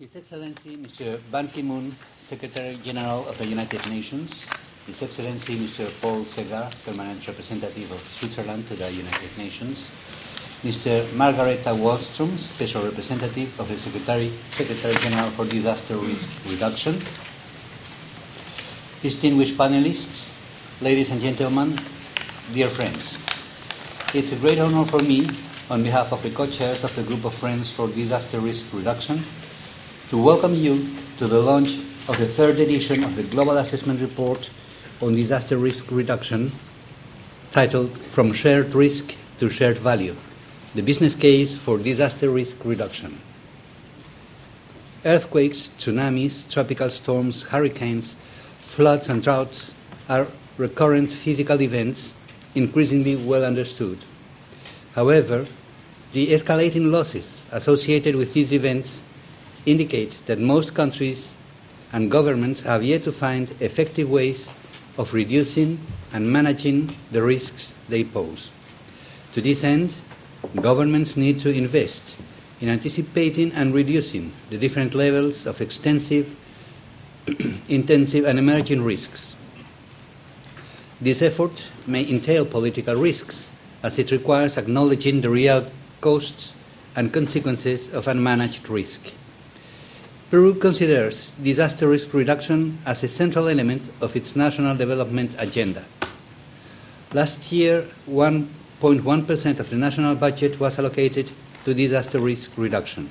His Excellency Mr. Ban Ki-moon, Secretary General of the United Nations, His Excellency Mr. Paul Segar, Permanent Representative of Switzerland to the United Nations, Mr. Margareta Wallström, Special Representative of the Secretary General for Disaster Risk Reduction, distinguished panelists, ladies and gentlemen, dear friends. It's a great honor for me, on behalf of the co-chairs of the Group of Friends for Disaster Risk Reduction, to welcome you to the launch of the third edition of the Global Assessment Report on Disaster Risk Reduction, titled From Shared Risk to Shared Value, the business case for disaster risk reduction. Earthquakes, tsunamis, tropical storms, hurricanes, floods and droughts are recurrent physical events increasingly well understood. However, the escalating losses associated with these events indicate that most countries and governments have yet to find effective ways of reducing and managing the risks they pose. To this end, governments need to invest in anticipating and reducing the different levels of extensive, intensive and emerging risks. This effort may entail political risks, as it requires acknowledging the real costs and consequences of unmanaged risk. Peru considers disaster risk reduction as a central element of its national development agenda. Last year, 1.1% of the national budget was allocated to disaster risk reduction.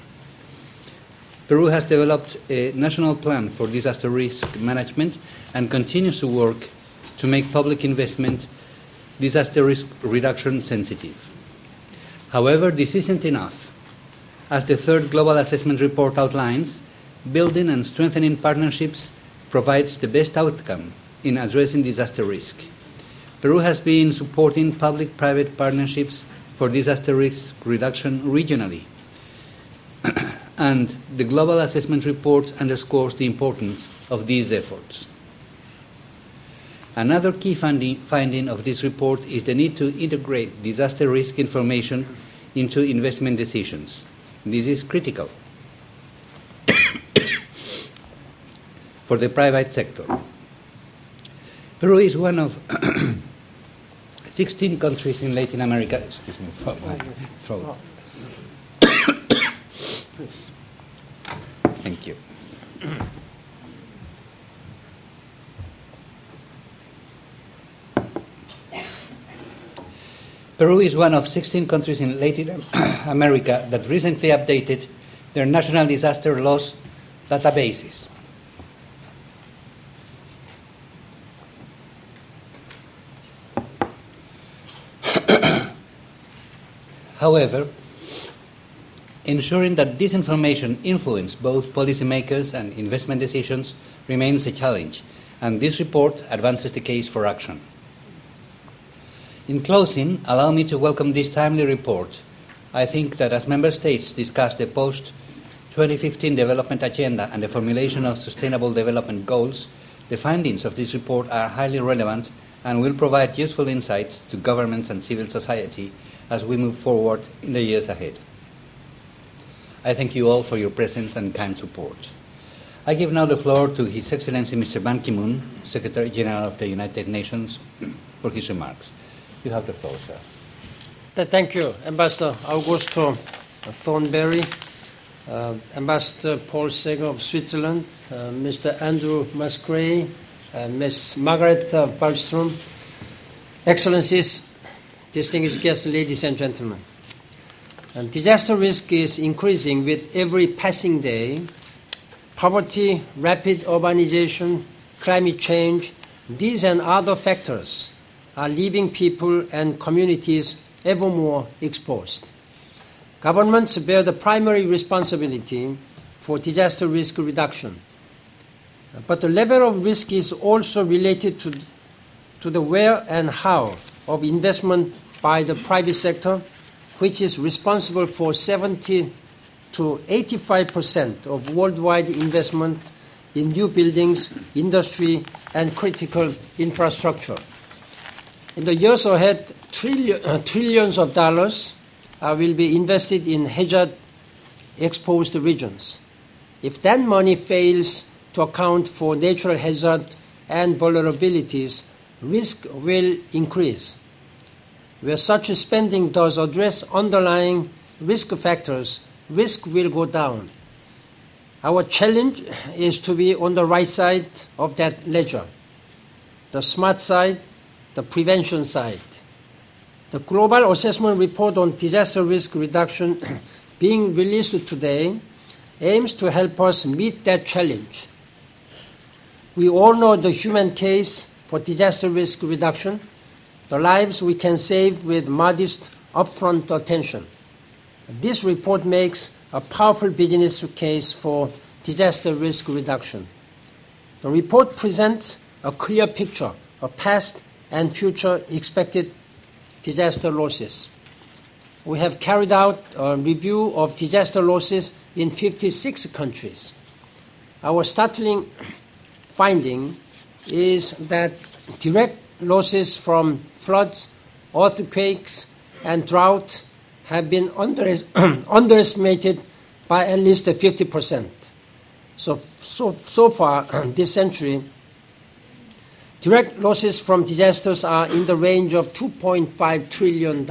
Peru has developed a national plan for disaster risk management and continues to work to make public investment disaster risk reduction sensitive. However, this isn't enough. As the third Global Assessment Report outlines, building and strengthening partnerships provides the best outcome in addressing disaster risk. Peru has been supporting public-private partnerships for disaster risk reduction regionally, and the Global Assessment Report underscores the importance of these efforts. Another key finding of this report is the need to integrate disaster risk information into investment decisions. This is critical for the private sector. Peru is one of 16 countries in Latin America. Excuse me for my throat. Thank you. Peru is one of 16 countries in Latin America that recently updated their national disaster loss databases. However, ensuring that this information influences both policymakers and investment decisions remains a challenge, and this report advances the case for action. In closing, allow me to welcome this timely report. I think that as Member States discuss the post-2015 development agenda and the formulation of sustainable development goals, the findings of this report are highly relevant and will provide useful insights to governments and civil society as we move forward in the years ahead. I thank you all for your presence and kind support. I give now the floor to His Excellency Mr. Ban Ki-moon, Secretary General of the United Nations, for his remarks. You have the floor, sir. Thank you, Ambassador Augusto Thornberry, Ambassador Paul Segar of Switzerland, Mr. Andrew Musgrave, Ms. Margaret Wallström, Excellencies, distinguished guests, ladies and gentlemen. And disaster risk is increasing with every passing day. Poverty, rapid urbanization, climate change, these and other factors are leaving people and communities ever more exposed. Governments bear the primary responsibility for disaster risk reduction. But the level of risk is also related to the where and how of investment by the private sector, which is responsible for 70 to 85% of worldwide investment in new buildings, industry, and critical infrastructure. In the years ahead, trillions of dollars will be invested in hazard-exposed regions. If that money fails to account for natural hazard and vulnerabilities, risk will increase. Where such spending does address underlying risk factors, risk will go down. Our challenge is to be on the right side of that ledger, the smart side, the prevention side. The Global Assessment Report on Disaster Risk Reduction being released today aims to help us meet that challenge. We all know the human case for disaster risk reduction, the lives we can save with modest upfront attention. This report makes a powerful business case for disaster risk reduction. The report presents a clear picture of past and future expected disaster losses. We have carried out a review of disaster losses in 56 countries. Our startling finding is that direct losses from floods, earthquakes, and drought have been underestimated by at least 50%. So far this century, direct losses from disasters are in the range of $2.5 trillion.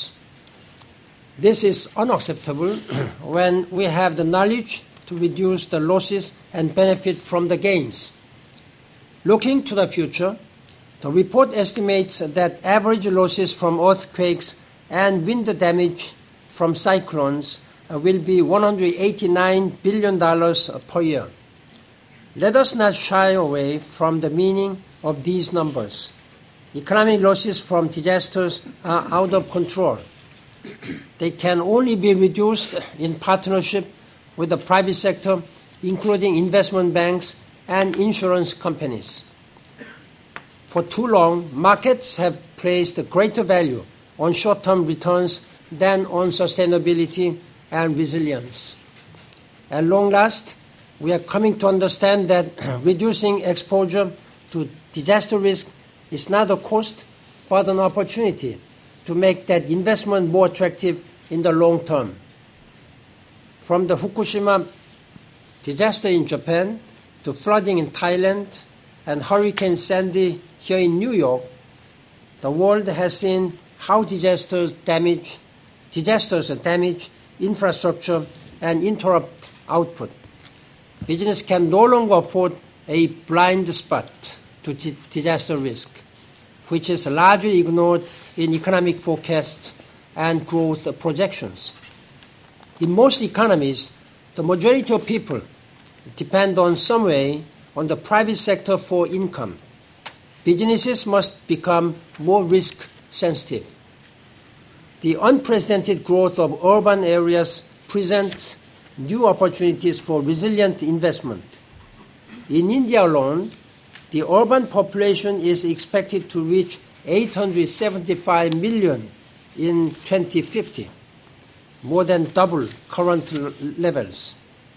This is unacceptable when we have the knowledge to reduce the losses and benefit from the gains. Looking to the future, the report estimates that average losses from earthquakes and wind damage from cyclones will be $189 billion per year. Let us not shy away from the meaning of these numbers. Economic losses from disasters are out of control. They can only be reduced in partnership with the private sector, including investment banks and insurance companies. For too long, markets have placed greater value on short-term returns than on sustainability and resilience. At long last, we are coming to understand that reducing exposure to disaster risk is not a cost, but an opportunity to make that investment more attractive in the long term. From the Fukushima disaster in Japan to flooding in Thailand and Hurricane Sandy here in New York, the world has seen how disasters damage infrastructure and interrupt output. Business can no longer afford a blind spot to disaster risk, which is largely ignored in economic forecasts and growth projections. In most economies, the majority of people depend on some way on the private sector for income. Businesses must become more risk sensitive. The unprecedented growth of urban areas presents new opportunities for resilient investment. In India alone, the urban population is expected to reach 875 million in 2050, more than double current levels.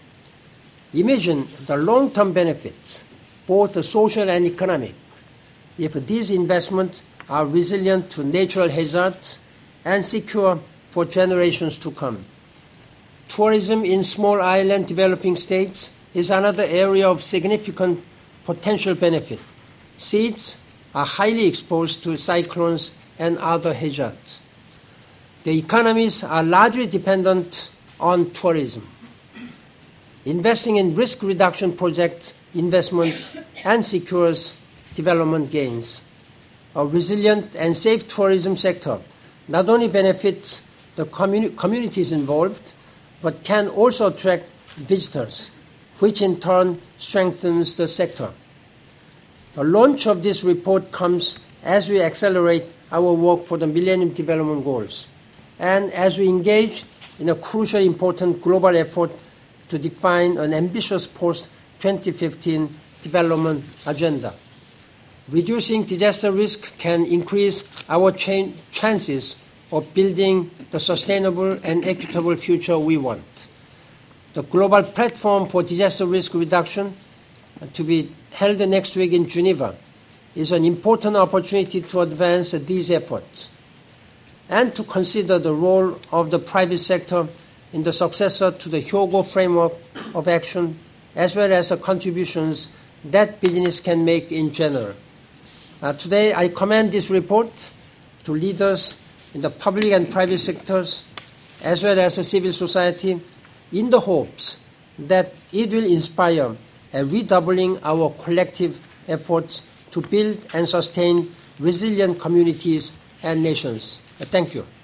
Imagine the long-term benefits, both social and economic, if these investments are resilient to natural hazards and secure for generations to come. Tourism in small island developing states is another area of significant potential benefit. Cities are highly exposed to cyclones and other hazards. The economies are largely dependent on tourism. Investing in risk reduction projects investment and secures development gains. A resilient and safe tourism sector not only benefits the communities involved, but can also attract visitors, which in turn strengthens the sector. The launch of this report comes as we accelerate our work for the Millennium Development Goals and as we engage in a crucially important global effort to define an ambitious post-2015 development agenda. Reducing disaster risk can increase our chances of building the sustainable and equitable future we want. The Global Platform for Disaster Risk Reduction, to be held next week in Geneva, is an important opportunity to advance these efforts and to consider the role of the private sector in the successor to the Hyogo framework of action, as well as the contributions that business can make in general. Today, I commend this report to leaders in the public and private sectors, as well as the civil society, in the hopes that it will inspire a redoubling our collective efforts to build and sustain resilient communities and nations. Thank you.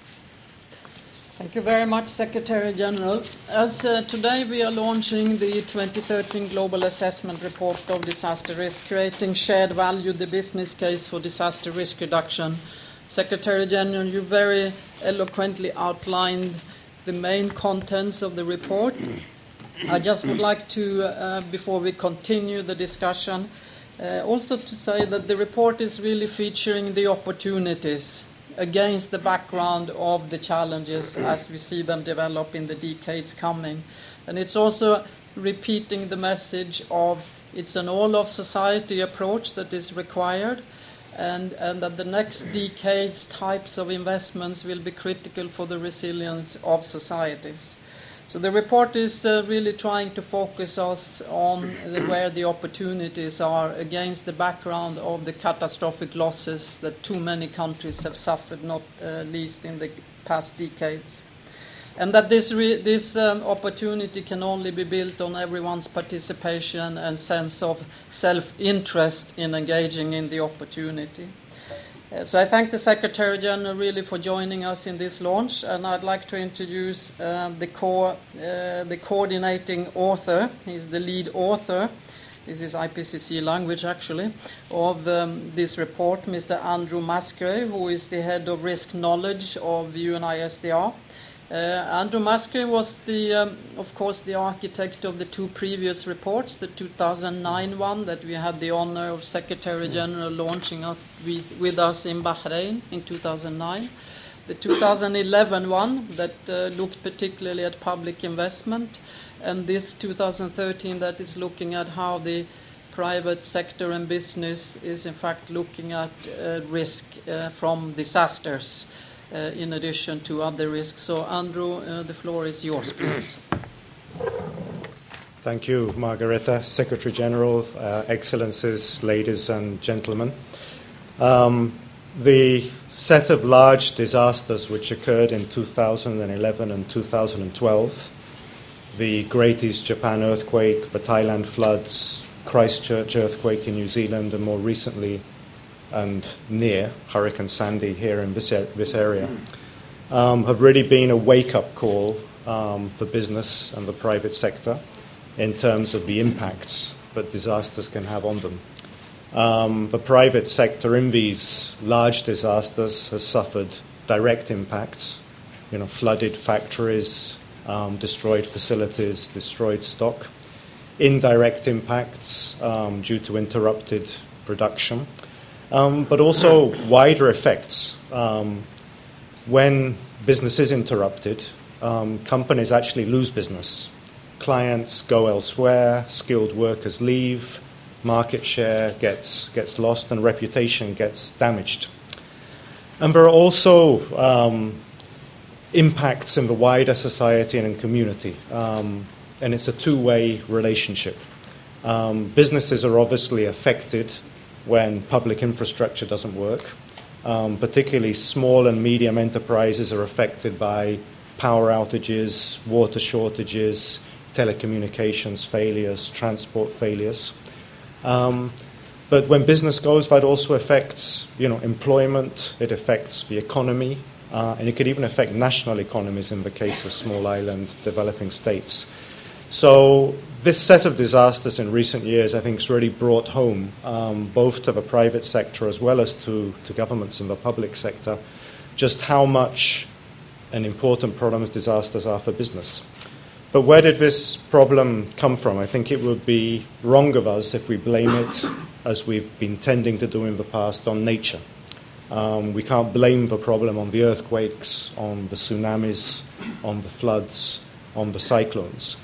Thank you very much, Secretary General. As today we are launching the 2013 Global Assessment Report of Disaster Risk, Creating Shared Value, the Business Case for Disaster Risk Reduction. Secretary General, you very eloquently outlined the main contents of the report. I just would like to, before we continue the discussion, also to say that the report is really featuring the opportunities against the background of the challenges as we see them develop in the decades coming. And it's also repeating the message of it's an all-of-society approach that is required, and that the next decade's types of investments will be critical for the resilience of societies. So the report is really trying to focus us on where the opportunities are against the background of the catastrophic losses that too many countries have suffered, not least in the past decades. And that this opportunity can only be built on everyone's participation and sense of self-interest in engaging in the opportunity. So I thank the Secretary General really for joining us in this launch, and I'd like to introduce the coordinating author. He's the lead author. This is IPCC language, actually, of this report, Mr. Andrew Musgrave, who is the head of risk knowledge of UNISDR. Andrew Musgrave was, of course, the architect of the two previous reports, the 2009 one that we had the honor of Secretary General launching with us in Bahrain in 2009, the 2011 one that looked particularly at public investment, and this 2013 that is looking at how the private sector and business is in fact looking at risk from disasters. In addition to other risks. So, Andrew, the floor is yours, please. Thank you, Margareta, Secretary General, Excellencies, ladies and gentlemen. The set of large disasters which occurred in 2011 and 2012, the Great East Japan earthquake, the Thailand floods, Christchurch earthquake in New Zealand, and more recently and near Hurricane Sandy here in this area, have really been a wake-up call for business and the private sector in terms of the impacts that disasters can have on them. The private sector in these large disasters has suffered direct impacts, flooded factories, destroyed facilities, destroyed stock. Indirect impacts due to interrupted production. But also wider effects. When business is interrupted, companies actually lose business. Clients go elsewhere, skilled workers leave, market share gets lost, and reputation gets damaged. And there are also impacts in the wider society and in community. And it's a two-way relationship. Businesses are obviously affected when public infrastructure doesn't work. Particularly small and medium enterprises are affected by power outages, water shortages, telecommunications failures, transport failures. But when business goes, that also affects, employment, it affects the economy, and it could even affect national economies in the case of small island developing states. So this set of disasters in recent years, I think, has really brought home, both to the private sector as well as to governments in the public sector, just how much an important problem disasters are for business. But where did this problem come from? I think it would be wrong of us if we blame it, as we've been tending to do in the past, on nature. We can't blame the problem on the earthquakes, on the tsunamis, on the floods, on the cyclones.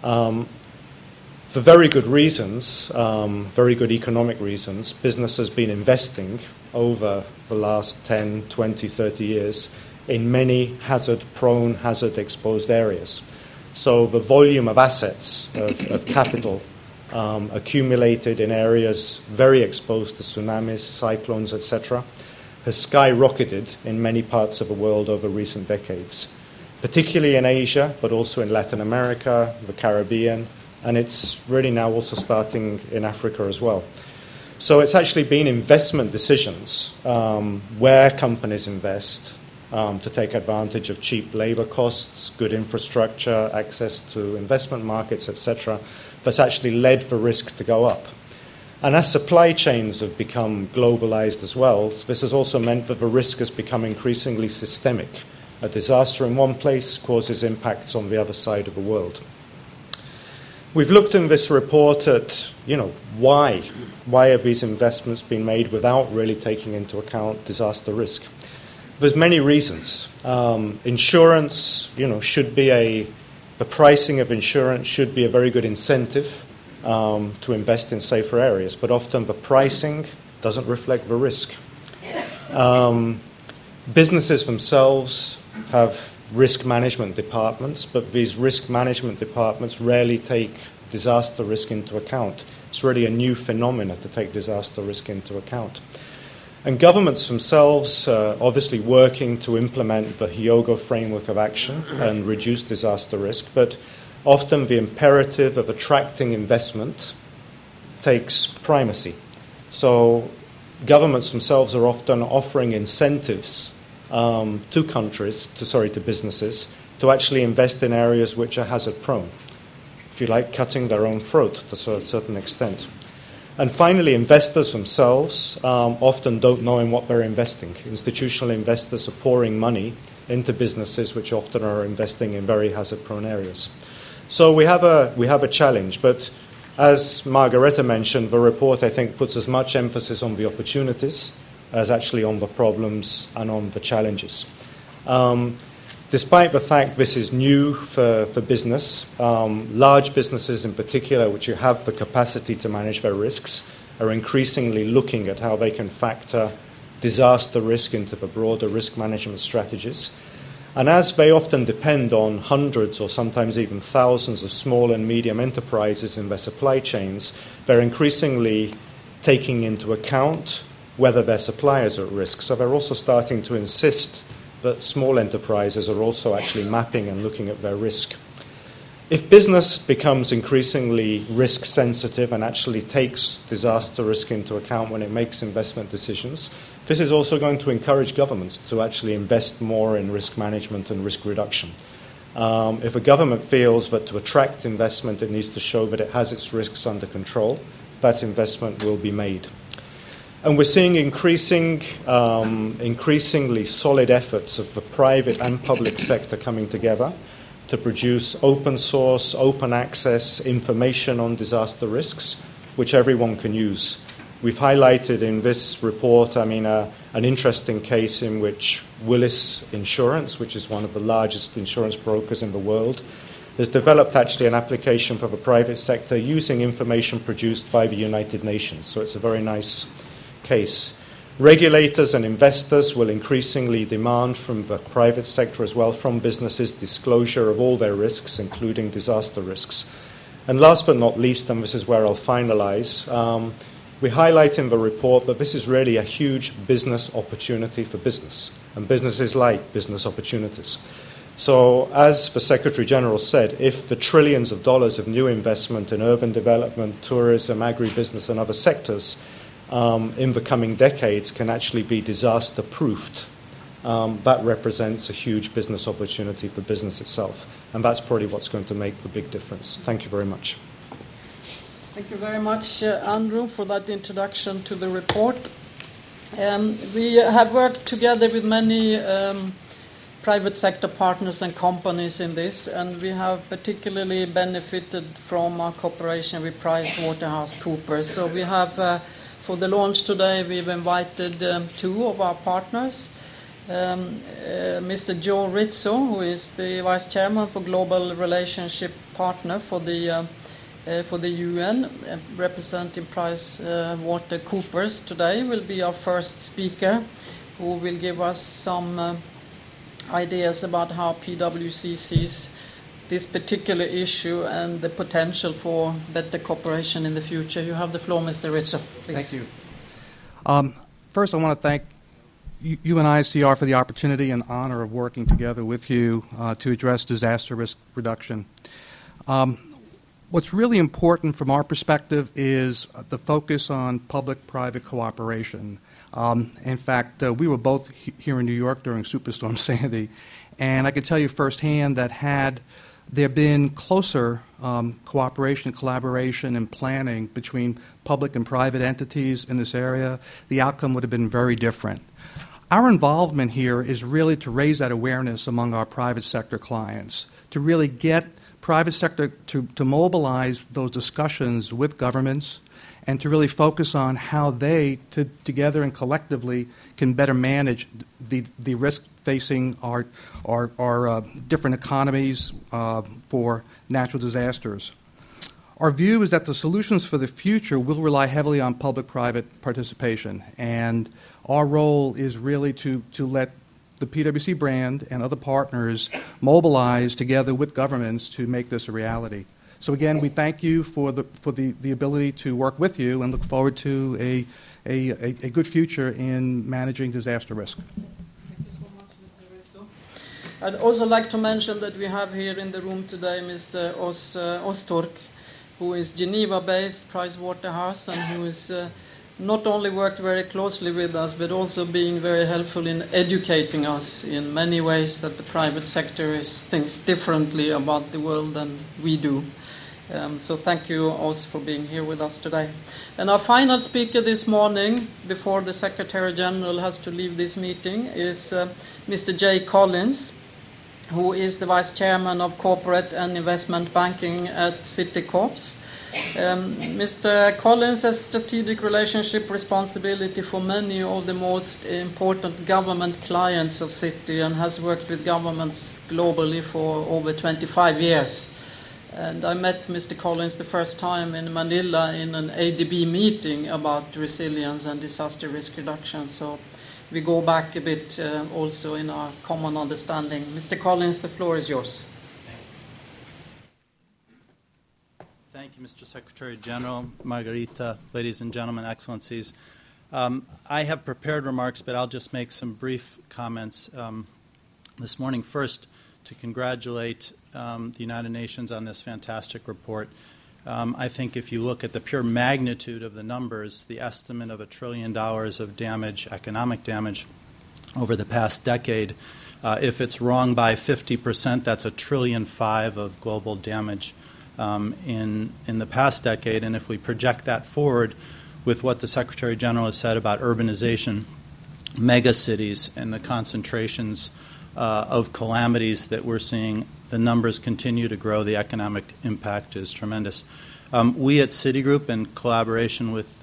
For very good reasons, very good economic reasons, business has been investing over the last 10, 20, 30 years in many hazard-prone, hazard-exposed areas. So the volume of assets, of capital, accumulated in areas very exposed to tsunamis, cyclones, etc., has skyrocketed in many parts of the world over recent decades, particularly in Asia, but also in Latin America, the Caribbean, and it's really now also starting in Africa as well. So it's actually been investment decisions where companies invest to take advantage of cheap labor costs, good infrastructure, access to investment markets, etc., that's actually led the risk to go up. And as supply chains have become globalized as well, this has also meant that the risk has become increasingly systemic. A disaster in one place causes impacts on the other side of the world. We've looked in this report at, why have these investments been made without really taking into account disaster risk? There's many reasons. Insurance, the pricing of insurance should be a very good incentive to invest in safer areas, but often the pricing doesn't reflect the risk. Businesses themselves have risk management departments, but these risk management departments rarely take disaster risk into account. It's really a new phenomenon to take disaster risk into account. And governments themselves are obviously working to implement the Hyogo framework of action and reduce disaster risk, but often the imperative of attracting investment takes primacy. So governments themselves are often offering incentives to businesses to actually invest in areas which are hazard prone. If you like, cutting their own throat to a certain extent. And finally, investors themselves often don't know in what they're investing. Institutional investors are pouring money into businesses which often are investing in very hazard-prone areas. So we have a challenge, but as Margareta mentioned, the report, I think, puts as much emphasis on the opportunities as actually on the problems and on the challenges. Despite the fact this is new for business, large businesses in particular, which have the capacity to manage their risks, are increasingly looking at how they can factor disaster risk into the broader risk management strategies. And as they often depend on hundreds or sometimes even thousands of small and medium enterprises in their supply chains, they're increasingly taking into account whether their suppliers are at risk. So they're also starting to insist that small enterprises are also actually mapping and looking at their risk. If business becomes increasingly risk sensitive and actually takes disaster risk into account when it makes investment decisions, this is also going to encourage governments to actually invest more in risk management and risk reduction. If a government feels that to attract investment it needs to show that it has its risks under control, that investment will be made. And we're seeing increasingly solid efforts of the private and public sector coming together to produce open source, open access information on disaster risks, which everyone can use. We've highlighted in this report, an interesting case in which Willis Insurance, which is one of the largest insurance brokers in the world, has developed actually an application for the private sector using information produced by the United Nations. So it's a very nice case. Regulators and investors will increasingly demand from the private sector as well, from businesses, disclosure of all their risks, including disaster risks. And last but not least, and this is where I'll finalize, we highlight in the report that this is really a huge business opportunity for business, and businesses like business opportunities. So as the Secretary General said, if the trillions of dollars of new investment in urban development, tourism, agribusiness and other sectors in the coming decades can actually be disaster-proofed, that represents a huge business opportunity for business itself. And that's probably what's going to make the big difference. Thank you very much. Thank you very much, Andrew, for that introduction to the report. We have worked together with many private sector partners and companies in this, and we have particularly benefited from our cooperation with PricewaterhouseCoopers. So we have, for the launch today, we've invited two of our partners, Mr. Joe Rizzo, who is the Vice Chairman for Global Relationship Partner for the UN, representing PricewaterhouseCoopers today, will be our first speaker, who will give us some ideas about how PwC sees this particular issue and the potential for better cooperation in the future. You have the floor, Mr. Rizzo, please. Thank you. First, I want to thank you and ICR for the opportunity and honor of working together with you to address disaster risk reduction. What's really important from our perspective is the focus on public-private cooperation. In fact, we were both here in New York during Superstorm Sandy, and I can tell you firsthand that had there been closer cooperation, collaboration, and planning between public and private entities in this area, the outcome would have been very different. Our involvement here is really to raise that awareness among our private sector clients, to really get private sector to mobilize those discussions with governments and to really focus on how they, together and collectively, can better manage the risk facing our different economies for natural disasters. Our view is that the solutions for the future will rely heavily on public-private participation, and our role is really to let the PwC brand and other partners mobilize together with governments to make this a reality. So again, we thank you for the ability to work with you and look forward to a good future in managing disaster risk. Thank you so much, Mr. Rizzo. I'd also like to mention that we have here in the room today Mr. Ostork, who is Geneva-based Pricewaterhouse and who is not only worked very closely with us, but also being very helpful in educating us in many ways that the private sector thinks differently about the world than we do. So thank you also for being here with us today. And our final speaker this morning, before the Secretary General has to leave this meeting, is Mr. Jay Collins, who is the Vice Chairman of Corporate and Investment Banking at Citicorp. Mr. Collins has strategic relationship responsibility for many of the most important government clients of Citi and has worked with governments globally for over 25 years. And I met Mr. Collins the first time in Manila in an ADB meeting about resilience and disaster risk reduction. So we go back a bit also in our common understanding. Mr. Collins, the floor is yours. Thank you, Mr. Secretary General, Margarita, ladies and gentlemen, excellencies. I have prepared remarks, but I'll just make some brief comments this morning. First, to congratulate the United Nations on this fantastic report. I think if you look at the pure magnitude of the numbers, the estimate of $1 trillion of damage, economic damage, over the past decade, if it's wrong by 50%, that's $1.5 trillion of global damage in the past decade. And if we project that forward with what the Secretary General has said about urbanization, megacities, and the concentrations of calamities that we're seeing, the numbers continue to grow. The economic impact is tremendous. We at Citigroup, in collaboration with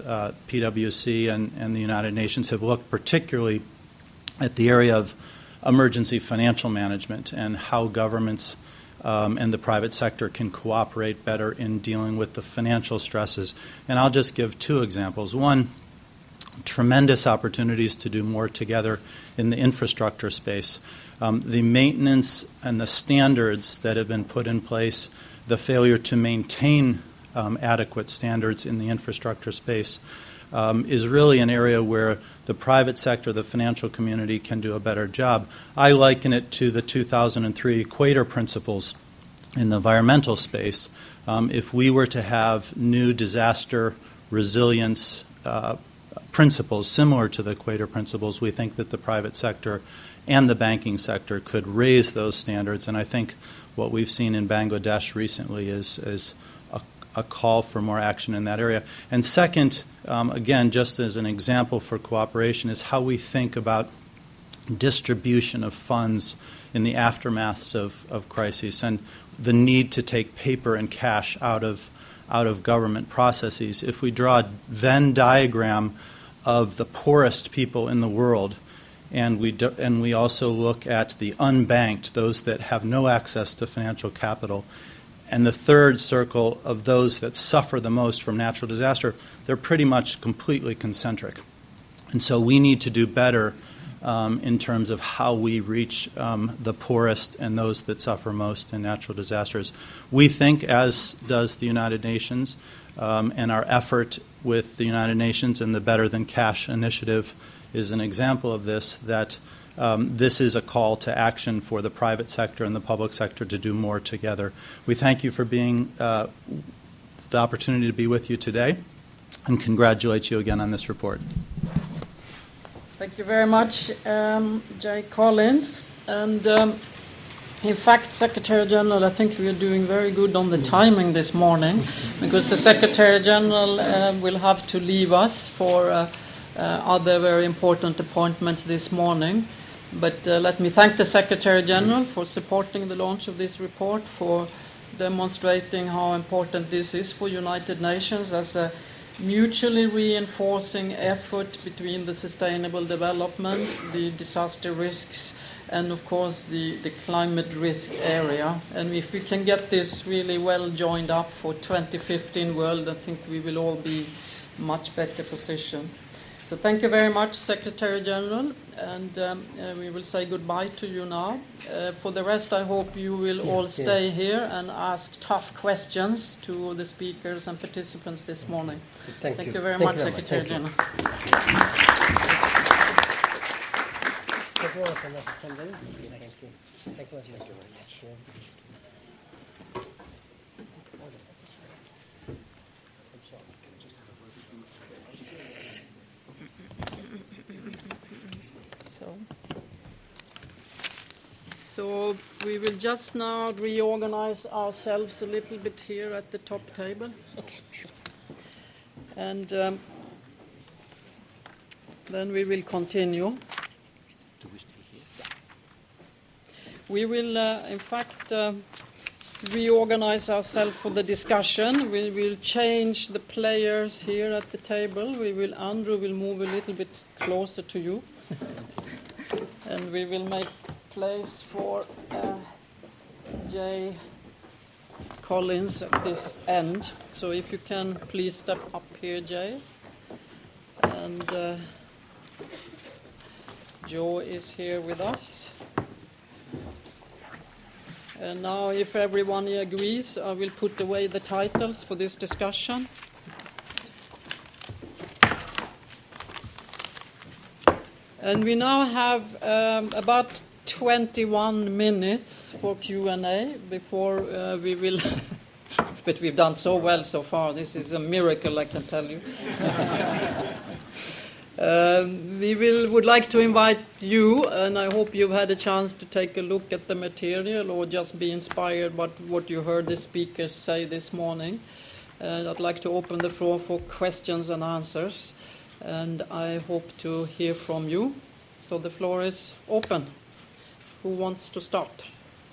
PwC and the United Nations, have looked particularly at the area of emergency financial management and how governments and the private sector can cooperate better in dealing with the financial stresses. And I'll just give two examples. One, tremendous opportunities to do more together in the infrastructure space. The maintenance and the standards that have been put in place, the failure to maintain adequate standards in the infrastructure space is really an area where the private sector, the financial community, can do a better job. I liken it to the 2003 Equator Principles in the environmental space. If we were to have new disaster resilience principles similar to the Equator Principles, we think that the private sector and the banking sector could raise those standards. And I think what we've seen in Bangladesh recently is a call for more action in that area. And second, again, just as an example for cooperation, is how we think about distribution of funds in the aftermaths of crises and the need to take paper and cash out of government processes. If we draw a Venn diagram of the poorest people in the world, and we also look at the unbanked, those that have no access to financial capital, and the third circle of those that suffer the most from natural disaster, they're pretty much completely concentric. And so we need to do better in terms of how we reach the poorest and those that suffer most in natural disasters. We think, as does the United Nations, and our effort with the United Nations and the Better Than Cash initiative is an example of this, that this is a call to action for the private sector and the public sector to do more together. We thank you for being the opportunity to be with you today, and congratulate you again on this report. Thank you very much, Jay Collins. And in fact, Secretary General, I think we are doing very good on the timing this morning, because the Secretary General will have to leave us for other very important appointments this morning. But let me thank the Secretary General for supporting the launch of this report, for demonstrating how important this is for United Nations as a mutually reinforcing effort between the sustainable development, the disaster risks, and of course the climate risk area. And if we can get this really well joined up for 2015 world, I think we will all be much better positioned. So thank you very much, Secretary General, and we will say goodbye to you now. For the rest, I hope you will all stay here and ask tough questions to the speakers and participants this morning. Thank you very much, Secretary General. So we will just now reorganize ourselves a little bit here at the top table. Okay, sure. And then we will continue. We will, in fact, reorganize ourselves for the discussion. We will change the players here at the table. Andrew will move a little bit closer to you. And we will make place for Jay Collins at this end. So if you can please step up here, Jay. And Joe is here with us. And now, if everyone agrees, I will put away the titles for this discussion. And we now have about 21 minutes for Q&A before we will... But we've done so well so far. This is a miracle, I can tell you. We would like to invite you, and I hope you've had a chance to take a look at the material or just be inspired by what you heard the speakers say this morning. I'd like to open the floor for questions and answers, and I hope to hear from you. So the floor is open. Who wants to start?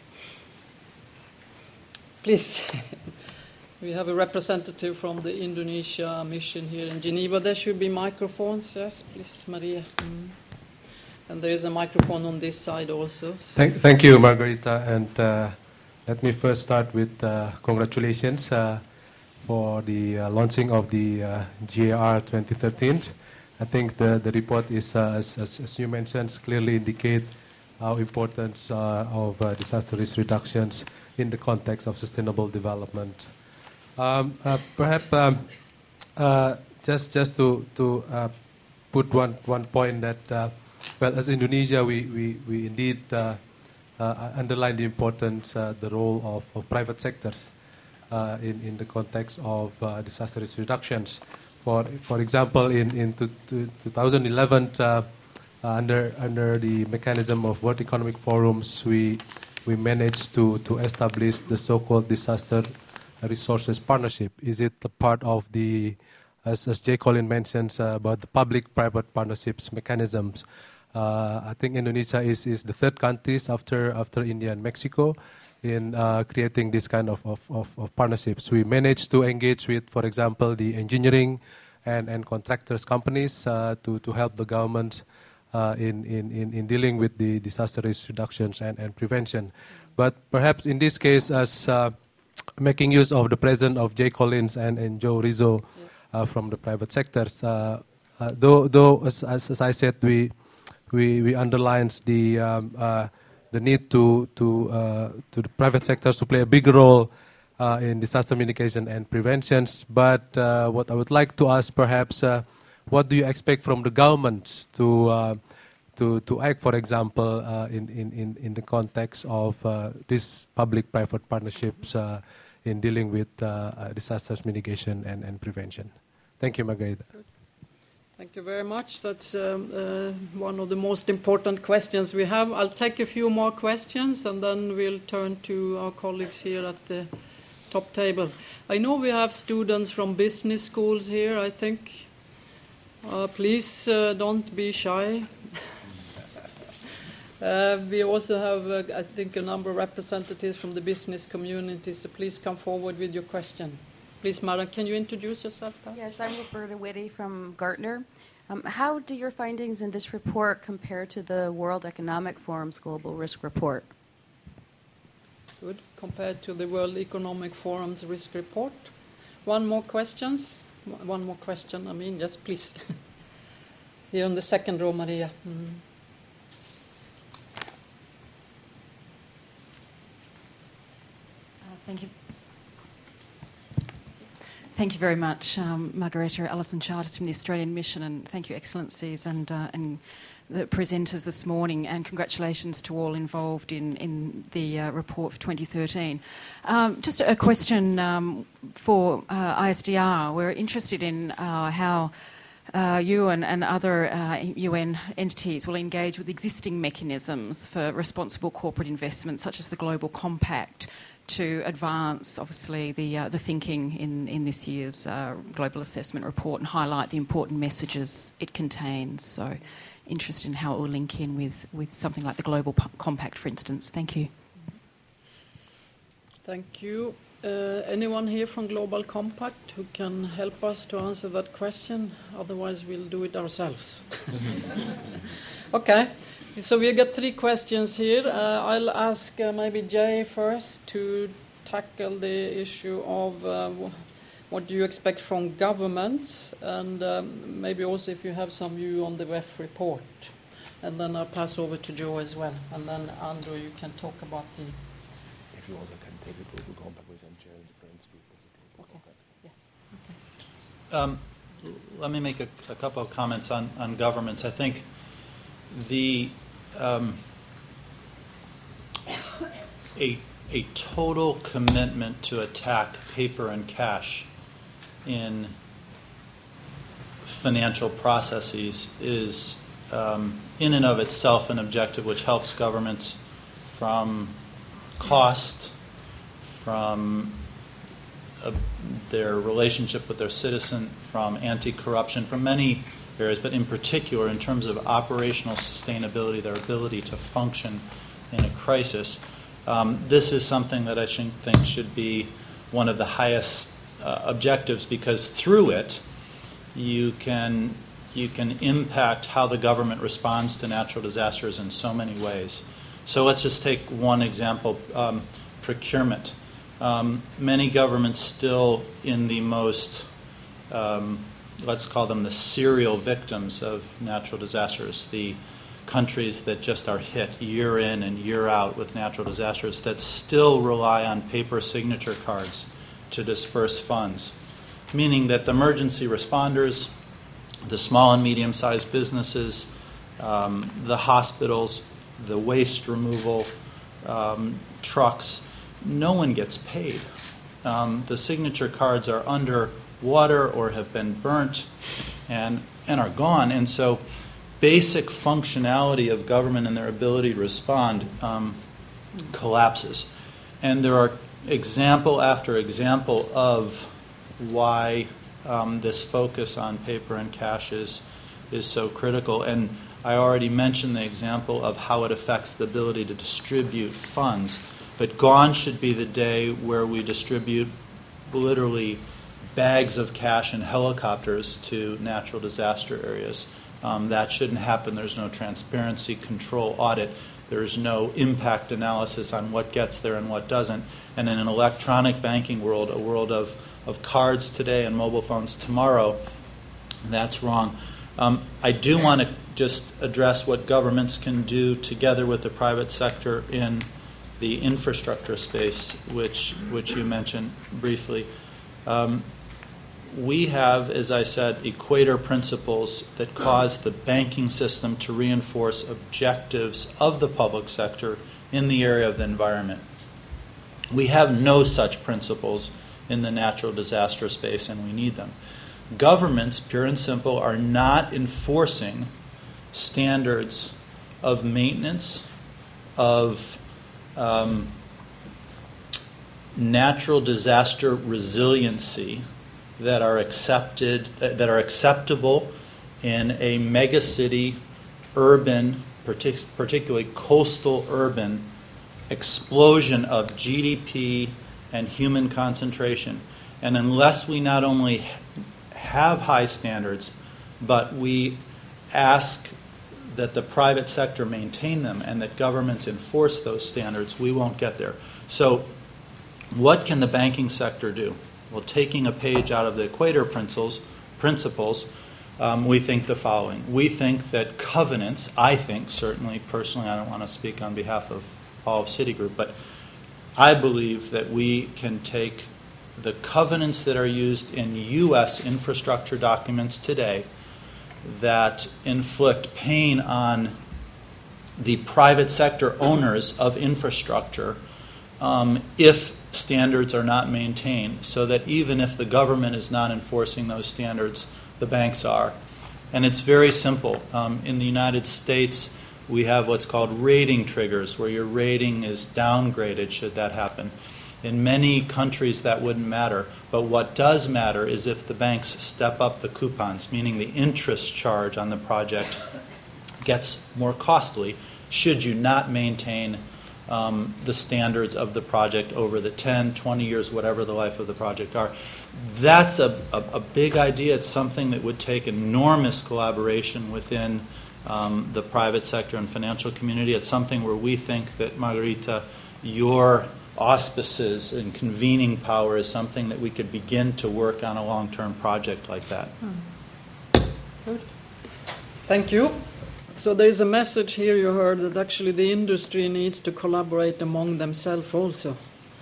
Please. We have a representative from the Indonesia mission here in Geneva. There should be microphones. Yes, please, Maria. And there is a microphone on this side also. So. Thank you, Margarita. And let me first start with congratulations for the launching of the GAR 2013. I think the report is, as you mentioned, clearly indicate how important of disaster risk reductions in the context of sustainable development. Perhaps just to put one point that, well, as Indonesia, we indeed underline the importance, the role of private sectors in the context of disaster risk reductions. For example, in 2011, under the mechanism of World Economic Forums, we managed to establish the so-called disaster resources partnership. Is it a part of the, as Jay Collins mentions, about the public-private partnerships mechanisms? I think Indonesia is the third country after India and Mexico in creating this kind of partnerships. We managed to engage with, for example, the engineering and contractors companies to help the government in dealing with the disaster risk reductions and prevention. But perhaps in this case, as making use of the presence of Jay Collins and Joe Rizzo from the private sectors, though as I said, we we underlines the need to the private sectors to play a big role in disaster mitigation and preventions. But what I would like to ask, perhaps, what do you expect from the government to act, for example, in the context of these public-private partnerships in dealing with disasters mitigation and prevention? Thank you, Margarita. Thank you very much. That's one of the most important questions we have. I'll take a few more questions and then we'll turn to our colleagues here at the top table. I know we have students from business schools here, I think. Please don't be shy. We also have, I think, a number of representatives from the business community, so please come forward with your question. Please, Madam, can you introduce yourself, perhaps? Yes, I'm Roberta Whitty from Gartner. How do your findings in this report compare to the World Economic Forum's Global Risk Report? Good. Compared to the World Economic Forum's risk report. One more question, yes, please. Here on the second row, Maria. Mm-hmm. Thank you. Thank you very much, Margarita. Alison Charters from the Australian Mission, and thank you, Excellencies, and the presenters this morning, and congratulations to all involved in the report for 2013. Just a question for ISDR. We're interested in how you and other UN entities will engage with existing mechanisms for responsible corporate investment, such as the Global Compact, to advance, obviously, the thinking in this year's Global Assessment Report and highlight the important messages it contains. So interested in how it will link in with something like the Global Compact, for instance. Thank you. Thank you. Anyone here from Global Compact who can help us to answer that question? Otherwise, we'll do it ourselves. Okay. So we got 3 questions here. I'll ask maybe Jay first to tackle the issue of what do you expect from governments, and maybe also if you have some view on the WEF report. And then I'll pass over to Joe as well. And then, Andrew, you can talk about the... If you also can take the Global Compact with and chair the Friends Group of the Global Compact. Yes. Okay. Let me make a couple of comments on governments. I think a total commitment to attack paper and cash in financial processes is in and of itself an objective which helps governments from cost, from their relationship with their citizen, from anti-corruption, from many areas, but in particular in terms of operational sustainability, their ability to function in a crisis. This is something that I think should be one of the highest objectives, because through it you can impact how the government responds to natural disasters in so many ways. So let's just take one example, procurement. Many governments still in the most let's call them the serial victims of natural disasters, the countries that just are hit year in and year out with natural disasters, that still rely on paper signature cards to disperse funds, meaning that the emergency responders, the small and medium-sized businesses, the hospitals, the waste removal trucks, no one gets paid. The signature cards are under water or have been burnt and are gone. And so basic functionality of government and their ability to respond collapses. And there are example after example of why this focus on paper and cash is so critical. And I already mentioned the example of how it affects the ability to distribute funds. But gone should be the day where we distribute literally bags of cash and helicopters to natural disaster areas. That shouldn't happen. There's no transparency, control, audit. There's no impact analysis on what gets there and what doesn't. And in an electronic banking world, a world of cards today and mobile phones tomorrow, that's wrong. I do want to just address what governments can do together with the private sector in the infrastructure space, which you mentioned briefly. We have, as I said, equator principles that cause the banking system to reinforce objectives of the public sector in the area of the environment. We have no such principles in the natural disaster space, and we need them. Governments, pure and simple, are not enforcing standards of maintenance, of natural disaster resiliency that are acceptable in a megacity, urban, particularly coastal urban explosion of GDP and human concentration. And unless we not only have high standards, but we ask that the private sector maintain them and that governments enforce those standards, we won't get there. So what can the banking sector do? Well, taking a page out of the Equator principles, we think the following. We think that covenants, I think, certainly, personally, I don't want to speak on behalf of all of Citigroup, but I believe that we can take the covenants that are used in U.S. infrastructure documents today that inflict pain on the private sector owners of infrastructure if standards are not maintained, so that even if the government is not enforcing those standards, the banks are. And it's very simple. In the United States, we have what's called rating triggers, where your rating is downgraded should that happen. In many countries, that wouldn't matter. But what does matter is if the banks step up the coupons, meaning the interest charge on the project gets more costly should you not maintain the standards of the project over the 10, 20 years, whatever the life of the project are. That's a big idea. It's something that would take enormous collaboration within the private sector and financial community. It's something where we think that, Margarita, your auspices and convening power is something that we could begin to work on a long-term project like that. Good. Thank you. So there is a message here you heard that actually the industry needs to collaborate among themselves also,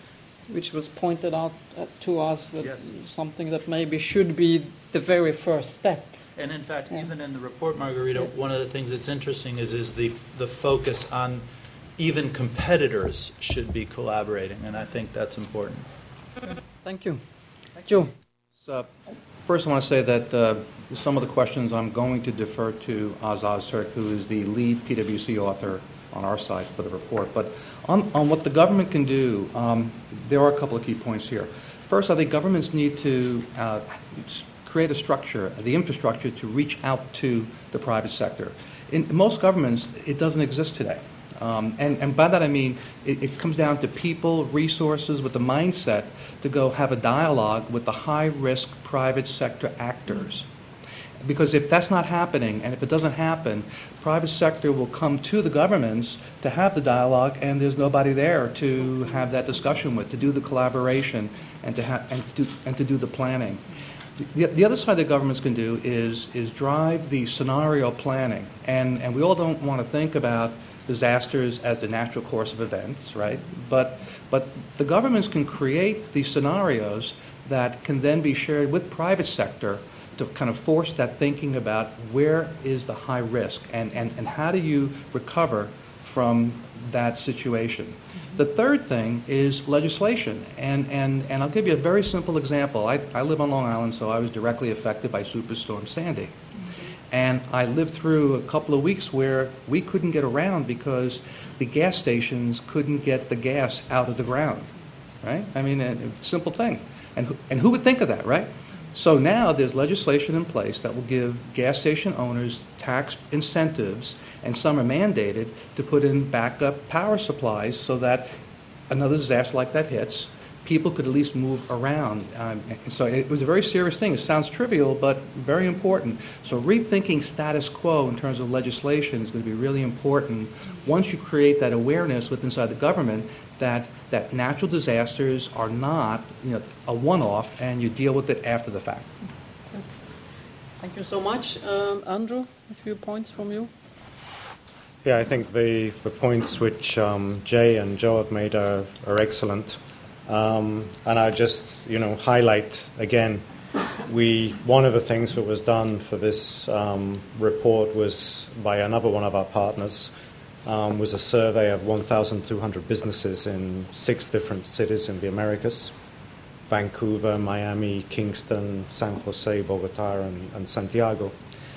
which was pointed out to us that yes. Something that maybe should be the very first step. And in fact, even in the report, Margarita, one of the things that's interesting is the focus on even competitors should be collaborating, and I think that's important. Thank you. Joe. So, first, I want to say that some of the questions I'm going to defer to Oz Ozturk, who is the lead PwC author on our side for the report. But on what the government can do, there are a couple of key points here. First, I think governments need to create a structure, the infrastructure, to reach out to the private sector. In most governments, it doesn't exist today. And by that I mean it comes down to people, resources, with the mindset to go have a dialogue with the high-risk private sector actors. Because if that's not happening, and if it doesn't happen, private sector will come to the governments to have the dialogue, and there's nobody there to have that discussion with, to do the collaboration, and to do the planning. The other side that governments can do is drive the scenario planning, and we all don't want to think about disasters as the natural course of events, right? But the governments can create these scenarios that can then be shared with private sector to kind of force that thinking about where is the high risk and how do you recover from that situation. The third thing is legislation, and I'll give you a very simple example. I live on Long Island, so I was directly affected by Superstorm Sandy. And I lived through a couple of weeks where we couldn't get around because the gas stations couldn't get the gas out of the ground, right? I mean, a simple thing. And who would think of that, right? So now there's legislation in place that will give gas station owners tax incentives, and some are mandated to put in backup power supplies so that another disaster like that hits, people could at least move around. So it was a very serious thing. It sounds trivial, but very important. So rethinking status quo in terms of legislation is going to be really important once you create that awareness within inside the government that natural disasters are not a one-off and you deal with it after the fact. Thank you so much. Andrew, a few points from you. Yeah, I think the points which Jay and Joe have made are excellent. And I just, highlight again, one of the things that was done for this report was by another one of our partners, was a survey of 1,200 businesses in 6 different cities in the Americas: Vancouver, Miami, Kingston, San Jose, Bogota, and Santiago.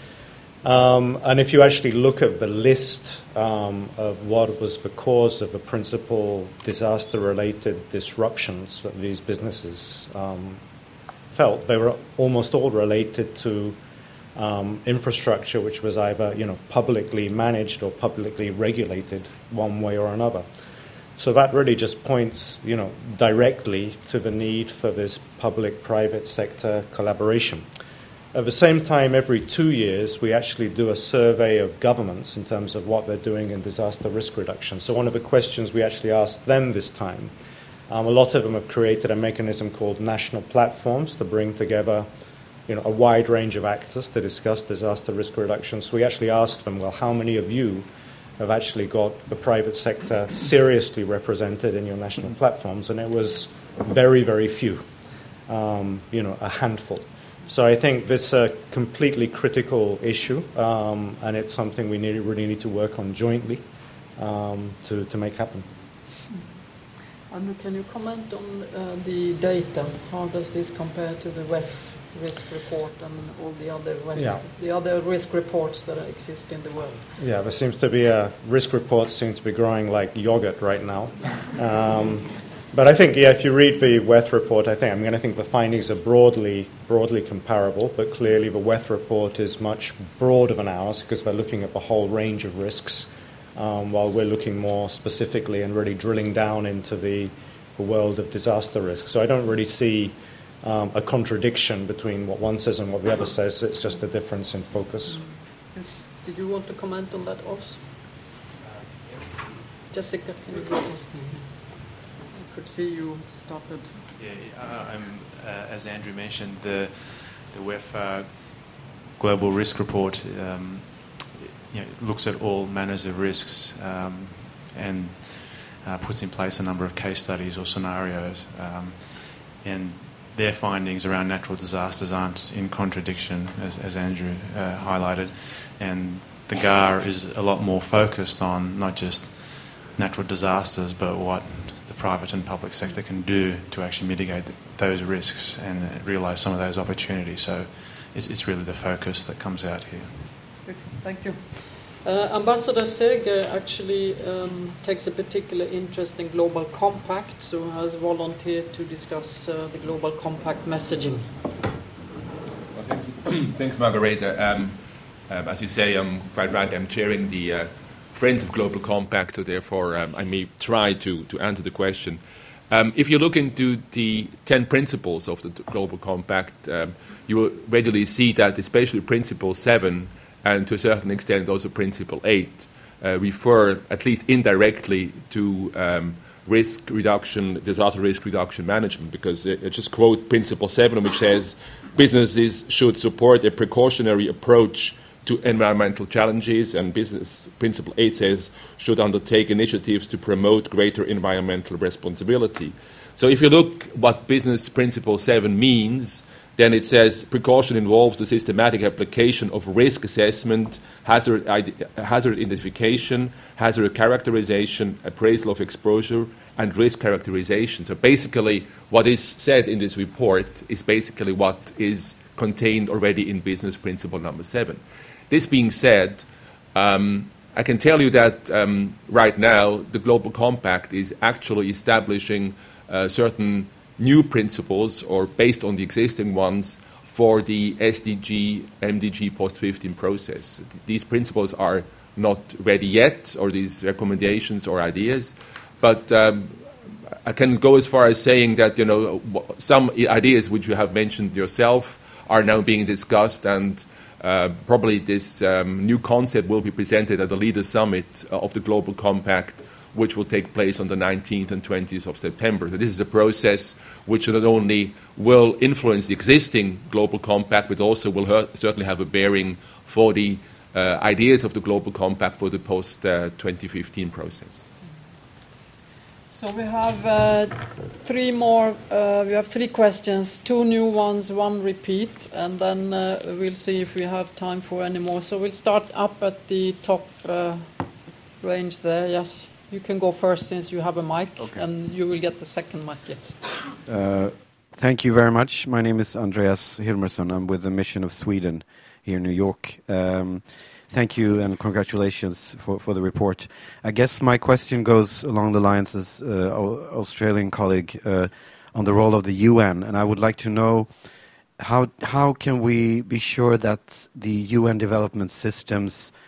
And if you actually look at the list of what was the cause of the principal disaster-related disruptions that these businesses felt, they were almost all related to infrastructure which was either publicly managed or publicly regulated one way or another. So that really just points directly to the need for this public-private sector collaboration. At the same time, every 2 years, we actually do a survey of governments in terms of what they're doing in disaster risk reduction. So one of the questions we actually asked them this time, a lot of them have created a mechanism called national platforms to bring together a wide range of actors to discuss disaster risk reduction. So we actually asked them, well, how many of you have actually got the private sector seriously represented in your national platforms? And it was very, very few, a handful. So I think this is a completely critical issue, and it's something we really need to work on jointly to make happen. Andrew, can you comment on the data? How does this compare to the WEF risk report and all the other the other risk reports that exist in the world? Yeah, there seems to be risk reports seem to be growing like yogurt right now. But I think, if you read the WEF report, I think the findings are broadly comparable, but clearly the WEF report is much broader than ours because they're looking at the whole range of risks, while we're looking more specifically and really drilling down into the world of disaster risk. So I don't really see a contradiction between what one says and what the other says. It's just a difference in focus. Did you want to comment on that also? Jessica, can you go on? Could see you started. As Andrew mentioned, the WEF Global Risk Report looks at all manners of risks and puts in place a number of case studies or scenarios. And their findings around natural disasters aren't in contradiction, as Andrew highlighted. And the GAR is a lot more focused on not just natural disasters, but what the private and public sector can do to actually mitigate those risks and realise some of those opportunities. So it's really the focus that comes out here. Okay, thank you. Ambassador Seeger actually takes a particular interest in Global Compact, so has volunteered to discuss the Global Compact messaging. Well, thanks, Margareta. As you say, I'm quite right. I'm chairing the Friends of Global Compact, so therefore I may try to answer the question. If you look into the 10 principles of the Global Compact, you will readily see that especially Principle 7 and to a certain extent also Principle 8 refer at least indirectly to risk reduction, disaster risk reduction management, because I just quote Principle 7, which says businesses should support a precautionary approach to environmental challenges, and business Principle 8 says should undertake initiatives to promote greater environmental responsibility. So if you look what Business Principle 7 means, then it says precaution involves the systematic application of risk assessment, hazard identification, hazard characterization, appraisal of exposure, and risk characterization. So basically what is said in this report is basically what is contained already in Business Principle number 7. This being said, I can tell you that right now the Global Compact is actually establishing certain new principles, or based on the existing ones, for the SDG, MDG post-15 process. These principles are not ready yet, or these recommendations or ideas, but I can go as far as saying that some ideas which you have mentioned yourself are now being discussed, and probably this new concept will be presented at the Leaders' Summit of the Global Compact which will take place on the 19th and 20th of September. So this is a process which not only will influence the existing global compact, but also will certainly have a bearing for the ideas of the global compact for the post-2015 process. So we have three more. We have three questions, two new ones, one repeat, and then we'll see if we have time for any more. So we'll start up at the top range there. Yes, you can go first since you have a mic, okay. And you will get the second mic. Yes. Thank you very much. My name is Andreas Hilmersson. I'm with the Mission of Sweden here in New York. Thank you and congratulations for the report. I guess my question goes along the lines as Australian colleague on the role of the UN, and I would like to know how can we be sure that the UN development system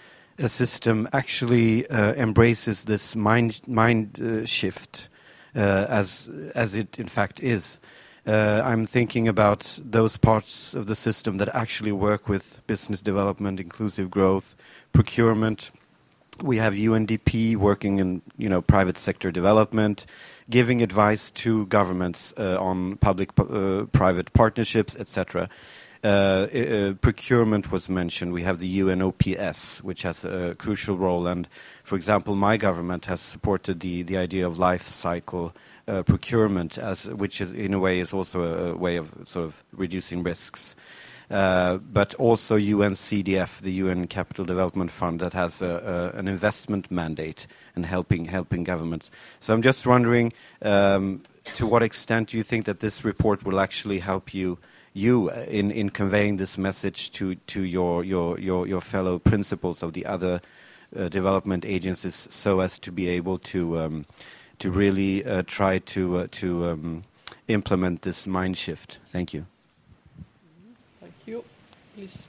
actually embraces this mind shift as it in fact is. I'm thinking about those parts of the system that actually work with business development, inclusive growth, procurement. We have UNDP working in private sector development, giving advice to governments on public-private partnerships, etc. Procurement was mentioned. We have the UNOPS, which has a crucial role. And, for example, my government has supported the idea of life cycle procurement, which is in a way is also a way of sort of reducing risks. But also UNCDF, the UN Capital Development Fund, that has an investment mandate and helping governments. So I'm just wondering, to what extent do you think that this report will actually help you in conveying this message to your fellow principals of the other development agencies, so as to be able to really try to implement this mind shift? Thank you. Thank you. Please.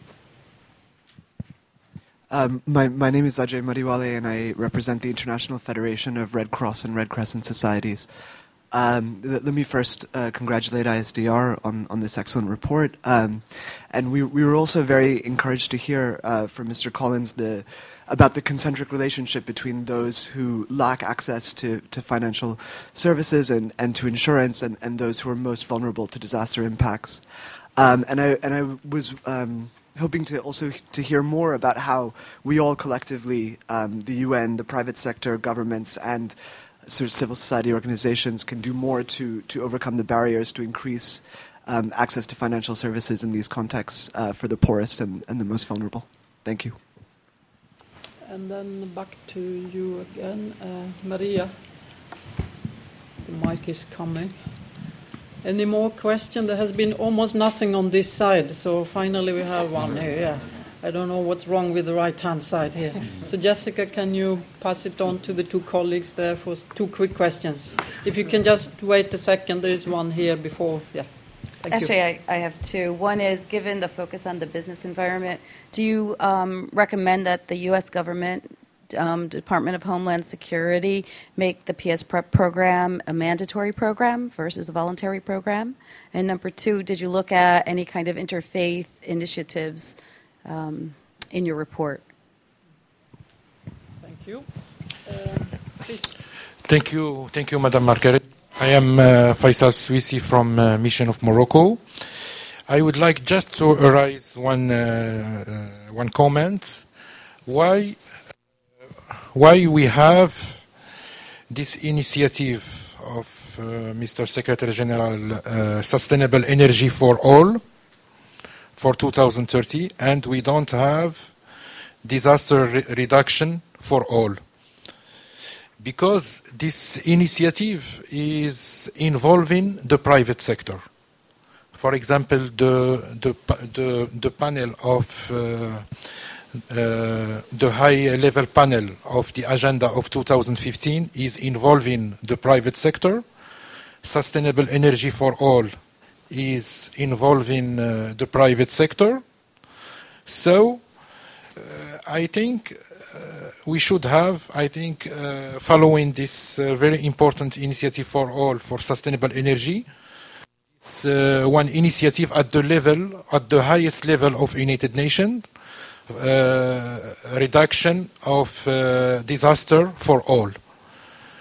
My name is Ajay Mariwale, and I represent the International Federation of Red Cross and Red Crescent Societies. Let me first congratulate ISDR on this excellent report. And we were also very encouraged to hear from Mr. Collins about the concentric relationship between those who lack access to financial services and to insurance and those who are most vulnerable to disaster impacts. And I was hoping to also to hear more about how we all collectively, the UN, the private sector, governments, and sort of civil society organizations can do more to overcome the barriers to increase access to financial services in these contexts for the poorest and the most vulnerable. Thank you. And then back to you again, Maria. The mic is coming. Any more questions? There has been almost nothing on this side, so finally we have one here. Yeah. I don't know what's wrong with the right-hand side here. So Jessica, can you pass it on to the two colleagues there for two quick questions? If you can just wait a second, there is one here before. Yeah. Actually, I have two. One is, given the focus on the business environment, do you recommend that the U.S. government, Department of Homeland Security, make the PS Prep program a mandatory program versus a voluntary program? And number two, did you look at any kind of interfaith initiatives in your report? Thank you. Please. Thank you, Madam Margaret. I am Faisal Swisi from Mission of Morocco. I would like just to raise one comment. Why we have this initiative of Mr. Secretary General, Sustainable Energy for All, for 2030, and we don't have disaster reduction for all? Because this initiative is involving the private sector. For example, the panel of the high-level panel of the agenda of 2015 is involving the private sector. Sustainable Energy for All is involving the private sector. So I think we should have, following this very important initiative for all for sustainable energy, it's one initiative at the highest level of United Nations, reduction of disaster for all.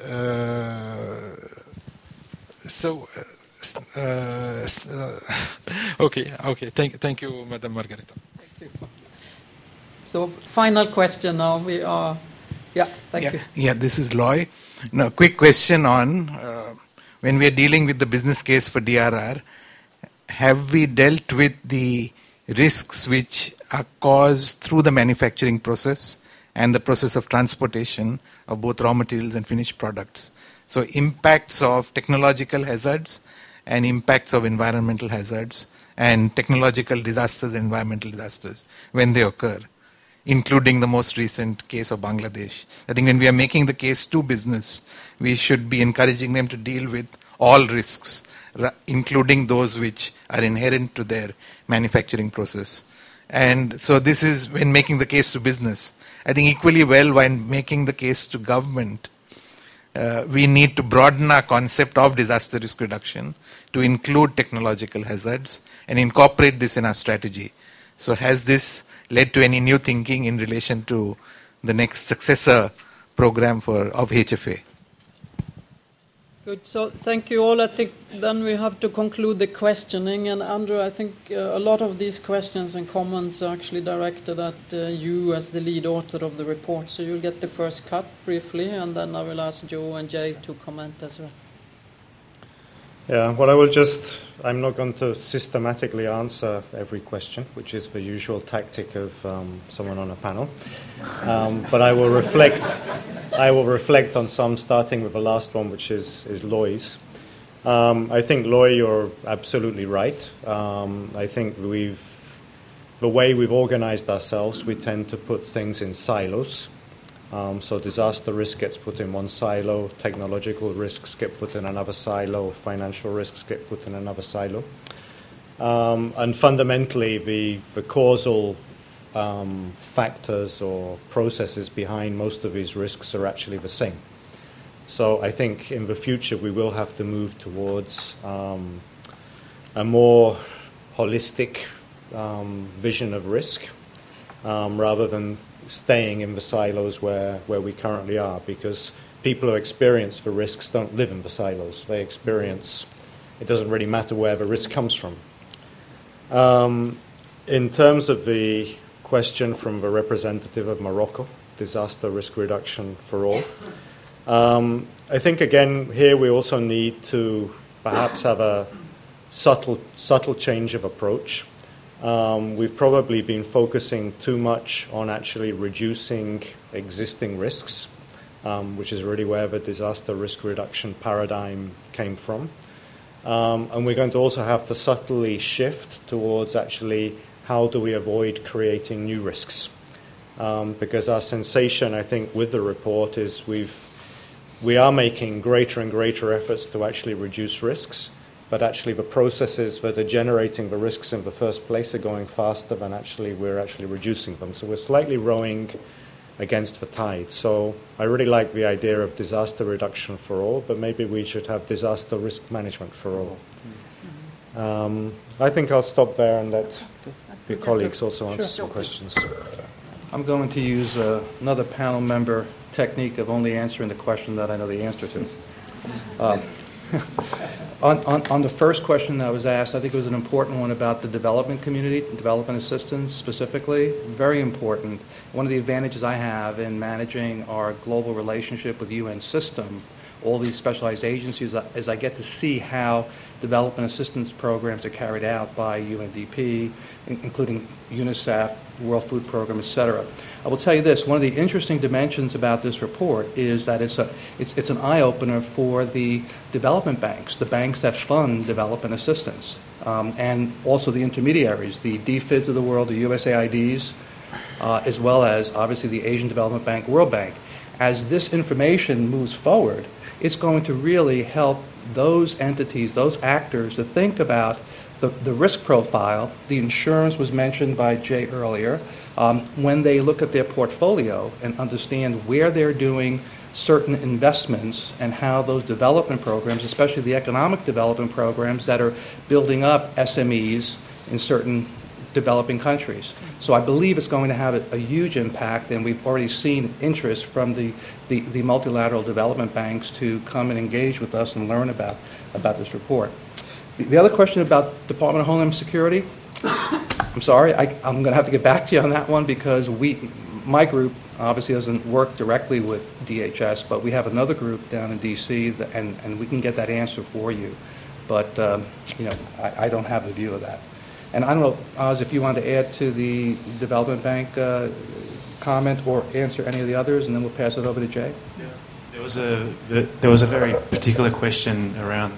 Okay. Thank you, Madam Margarita. Thank you. So, final question now. Thank you. Yeah, this is Loy. Now, quick question on when we are dealing with the business case for DRR, have we dealt with the risks which are caused through the manufacturing process and the process of transportation of both raw materials and finished products? So impacts of technological hazards and impacts of environmental hazards and technological disasters and environmental disasters when they occur, including the most recent case of Bangladesh. I think when we are making the case to business, we should be encouraging them to deal with all risks, including those which are inherent to their manufacturing process. And so this is when making the case to business. I think equally well when making the case to government, we need to broaden our concept of disaster risk reduction to include technological hazards and incorporate this in our strategy. So has this led to any new thinking in relation to the next successor program of HFA? Good. So thank you all. I think then we have to conclude the questioning. And Andrew, I think a lot of these questions and comments are actually directed at you as the lead author of the report. So you'll get the first cut briefly, and then I will ask Joe and Jay to comment as well. Yeah, well, I'm not going to systematically answer every question, which is the usual tactic of someone on a panel. But I will reflect on some, starting with the last one, which is Loy's. I think, Loy, you're absolutely right. I think the way we've organized ourselves, we tend to put things in silos. So disaster risk gets put in one silo, technological risks get put in another silo, financial risks get put in another silo. And fundamentally, the causal factors or processes behind most of these risks are actually the same. So I think in the future we will have to move towards a more holistic vision of risk rather than staying in the silos where we currently are, because people who experience the risks don't live in the silos. They experience, it doesn't really matter where the risk comes from. In terms of the question from the representative of Morocco, disaster risk reduction for all, I think again here we also need to perhaps have a subtle change of approach. We've probably been focusing too much on actually reducing existing risks, which is really where the disaster risk reduction paradigm came from. And we're going to also have to subtly shift towards actually how do we avoid creating new risks. Because our sensation, I think, with the report is we are making greater and greater efforts to actually reduce risks, but actually the processes that are generating the risks in the first place are going faster than we're actually reducing them. So we're slightly rowing against the tide. So I really like the idea of disaster reduction for all, but maybe we should have disaster risk management for all. I think I'll stop there and let your colleagues also answer some questions. I'm going to use another panel member technique of only answering the question that I know the answer to. On the first question that was asked, I think it was an important one about the development community, development assistance specifically. Very important. One of the advantages I have in managing our global relationship with the UN system, all these specialized agencies, is I get to see how development assistance programs are carried out by UNDP, including UNICEF, World Food Program, etc. I will tell you this, one of the interesting dimensions about this report is that it's an eye-opener for the development banks, the banks that fund development assistance, and also the intermediaries, the DFIDs of the world, the USAIDs, as well as, obviously, the Asian Development Bank, World Bank. As this information moves forward, it's going to really help those entities, those actors, to think about the risk profile. The insurance was mentioned by Jay earlier. When they look at their portfolio and understand where they're doing certain investments and how those development programs, especially the economic development programs that are building up SMEs in certain developing countries. So I believe it's going to have a huge impact, and we've already seen interest from the multilateral development banks to come and engage with us and learn about this report. The other question about Department of Homeland Security, I'm sorry, I'm going to have to get back to you on that one because my group obviously doesn't work directly with DHS, but we have another group down in D.C. And we can get that answer for you. But I don't have the view of that. And I don't know, Oz, if you want to add to the Development Bank comment or answer any of the others, and then we'll pass it over to Jay. Yeah. There was a very particular question around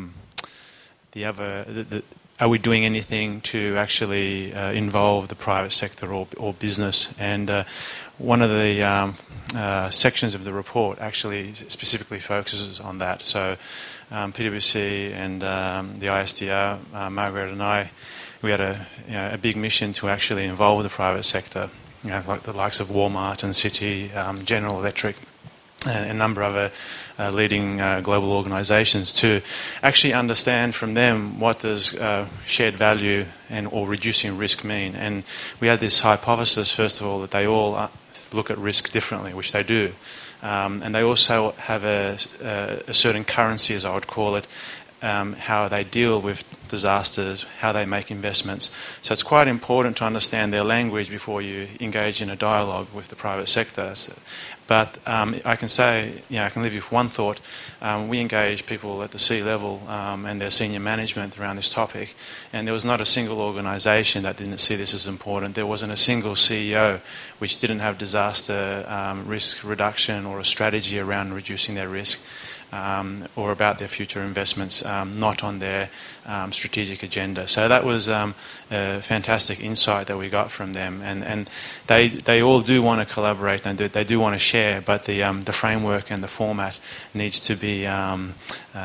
are we doing anything to actually involve the private sector or business? And one of the sections of the report actually specifically focuses on that. So PwC and the ISDR, Margaret and I, we had a big mission to actually involve the private sector, like the likes of Walmart and Citi, General Electric, and a number of other leading global organisations to actually understand from them what does shared value or reducing risk mean. And we had this hypothesis, first of all, that they all look at risk differently, which they do. And they also have a certain currency, as I would call it, how they deal with disasters, how they make investments. So it's quite important to understand their language before you engage in a dialogue with the private sector. But I can say, I can leave you with one thought. We engage people at the C-level and their senior management around this topic, and there was not a single organisation that didn't see this as important. There wasn't a single CEO which didn't have disaster risk reduction or a strategy around reducing their risk. Or about their future investments not on their strategic agenda. So that was a fantastic insight that we got from them. And they all do want to collaborate and they do want to share, but the framework and the format needs to be aligned,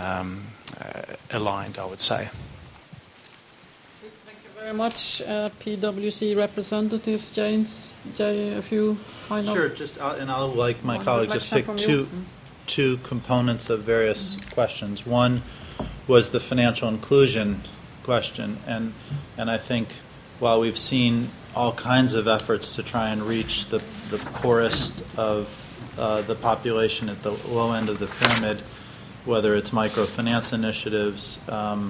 I would say. Thank you very much, PwC representatives. Jay, a few final... Sure, and I'll, like my colleague, just pick two components of various questions. One was the financial inclusion question, and I think while we've seen all kinds of efforts to try and reach the poorest of the population at the low end of the pyramid, whether it's microfinance initiatives,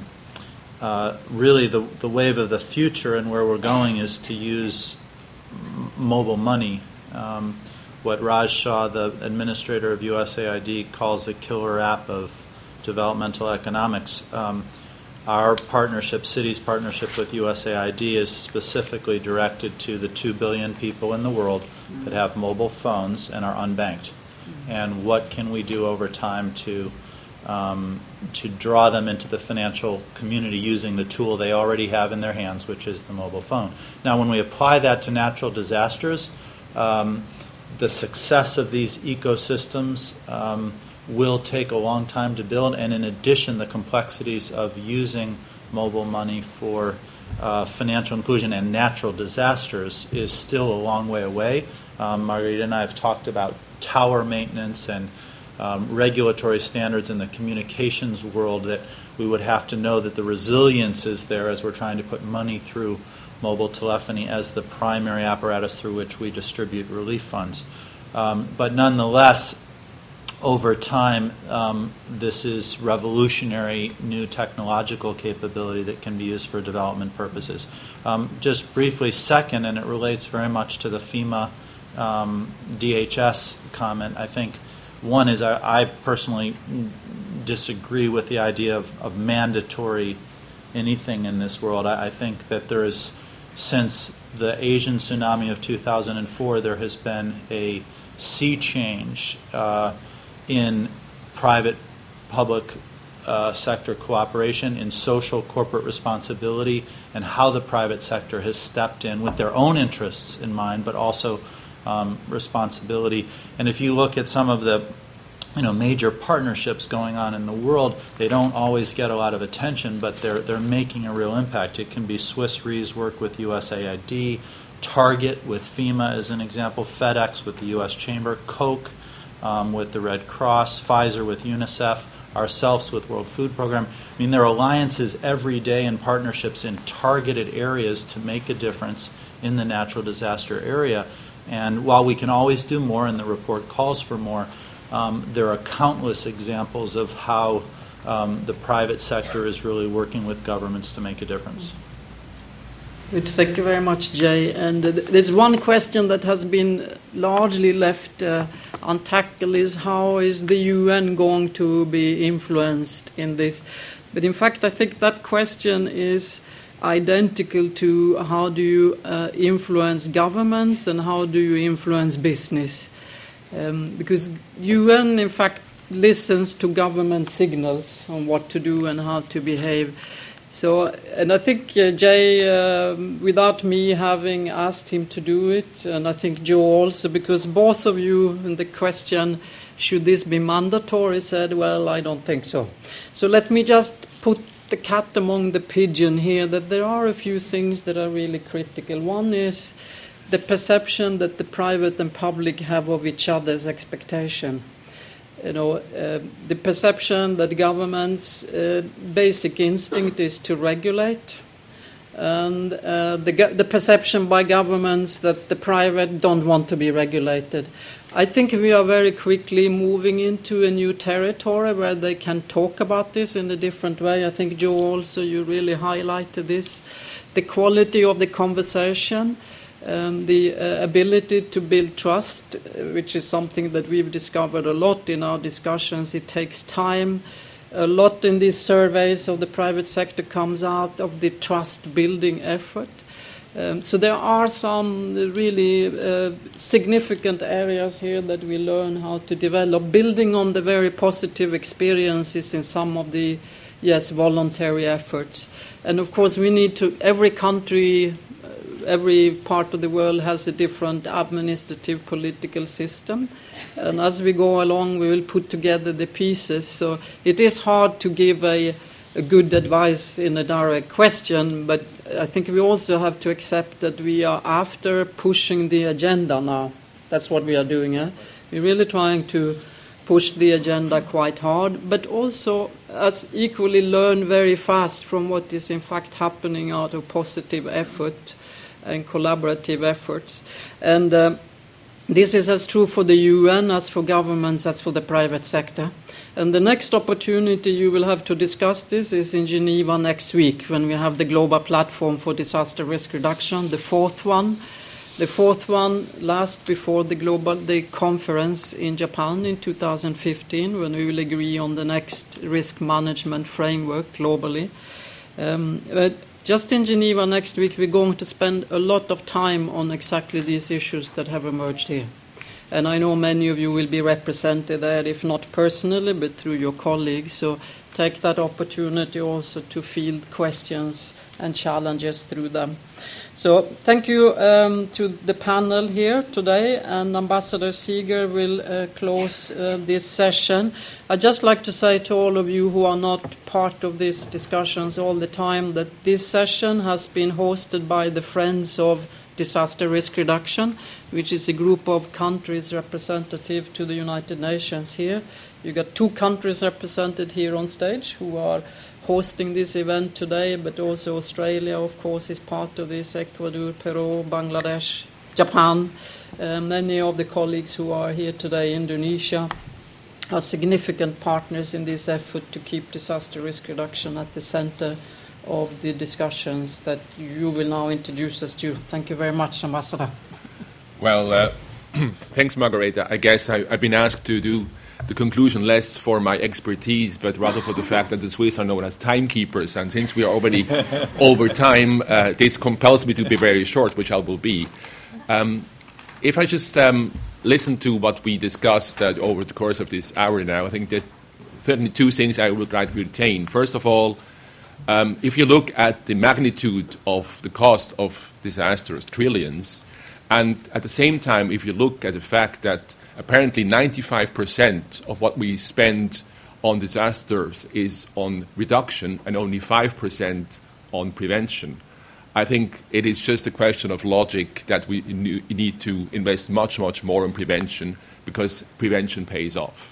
really the wave of the future and where we're going is to use mobile money. What Raj Shah, the administrator of USAID, calls the killer app of developmental economics. Our partnership, Citi's partnership with USAID, is specifically directed to the 2 billion people in the world that have mobile phones and are unbanked. And what can we do over time to draw them into the financial community using the tool they already have in their hands, which is the mobile phone. Now, when we apply that to natural disasters, the success of these ecosystems will take a long time to build, and in addition, the complexities of using mobile money for financial inclusion and natural disasters is still a long way away. Margarita and I have talked about tower maintenance and regulatory standards in the communications world that we would have to know that the resilience is there as we're trying to put money through mobile telephony as the primary apparatus through which we distribute relief funds. But nonetheless, over time, this is revolutionary new technological capability that can be used for development purposes. Just briefly, second, and it relates very much to the FEMA DHS comment, I think one is I personally disagree with the idea of mandatory anything in this world. I think that there is, since the Asian tsunami of 2004, there has been a sea change in private-public sector cooperation, in social corporate responsibility, and how the private sector has stepped in with their own interests in mind, but also responsibility. And if you look at some of the major partnerships going on in the world, they don't always get a lot of attention, but they're making a real impact. It can be Swiss Re's work with USAID, Target with FEMA as an example, FedEx with the U.S. Chamber, Coke with the Red Cross, Pfizer with UNICEF ourselves with World Food Program. I mean, there are alliances every day and partnerships in targeted areas to make a difference in the natural disaster area. And while we can always do more, and the report calls for more, there are countless examples of how the private sector is really working with governments to make a difference. Good. Thank you very much, Jay. And there's one question that has been largely left untackled is how is the UN going to be influenced in this? But in fact, I think that question is identical to how do you influence governments and how do you influence business. Because UN, in fact, listens to government signals on what to do and how to behave. So, and I think Jay, without me having asked him to do it, and I think Joe also, because both of you in the question, should this be mandatory, said, well, I don't think so. So let me just put the cat among the pigeon here, that there are a few things that are really critical. One is the perception that the private and public have of each other's expectation. You know, the perception that governments' basic instinct is to regulate, and the perception by governments that the private don't want to be regulated. I think we are very quickly moving into a new territory where they can talk about this in a different way. I think, Joe, also you really highlighted this. The quality of the conversation, the ability to build trust, which is something that we've discovered a lot in our discussions. It takes time. A lot in these surveys of the private sector comes out of the trust-building effort. So there are some really significant areas here that we learn how to develop, building on the very positive experiences in some of the, voluntary efforts. And of course, we need to, every country, every part of the world has a different administrative political system. And as we go along, we will put together the pieces. So it is hard to give a good advice in a direct question, but I think we also have to accept that we are after pushing the agenda now. That's what we are doing. We're really trying to push the agenda quite hard, but also as equally learn very fast from what is in fact happening out of positive effort and collaborative efforts. And this is as true for the UN as for governments as for the private sector. And the next opportunity you will have to discuss this is in Geneva next week, when we have the Global Platform for Disaster Risk Reduction, the fourth one. The fourth one last before the conference in Japan in 2015, when we will agree on the next risk management framework globally. But just in Geneva next week, we're going to spend a lot of time on exactly these issues that have emerged here. And I know many of you will be represented there, if not personally, but through your colleagues. So take that opportunity also to field questions and challenges through them. So thank you to the panel here today, and Ambassador Seeger will close this session. I'd just like to say to all of you who are not part of these discussions all the time that this session has been hosted by the Friends of Disaster Risk Reduction, which is a group of countries representative to the United Nations here. You got 2 countries represented here on stage who are hosting this event today, but also Australia, of course, is part of this, Ecuador, Peru, Bangladesh, Japan. Many of the colleagues who are here today, Indonesia, are significant partners in this effort to keep disaster risk reduction at the center of the discussions that you will now introduce us to. Thank you very much, Ambassador. Well, thanks, Margareta. I guess I've been asked to do the conclusion less for my expertise, but rather for the fact that the Swiss are known as timekeepers. And since we are already over time, this compels me to be very short, which I will be. If I just listen to what we discussed over the course of this hour now, I think that certainly 2 things I would like to retain. First of all, if you look at the magnitude of the cost of disasters, trillions, and at the same time, if you look at the fact that apparently 95% of what we spend on disasters is on reduction and only 5% on prevention, I think it is just a question of logic that we need to invest much, much more in prevention, because prevention pays off.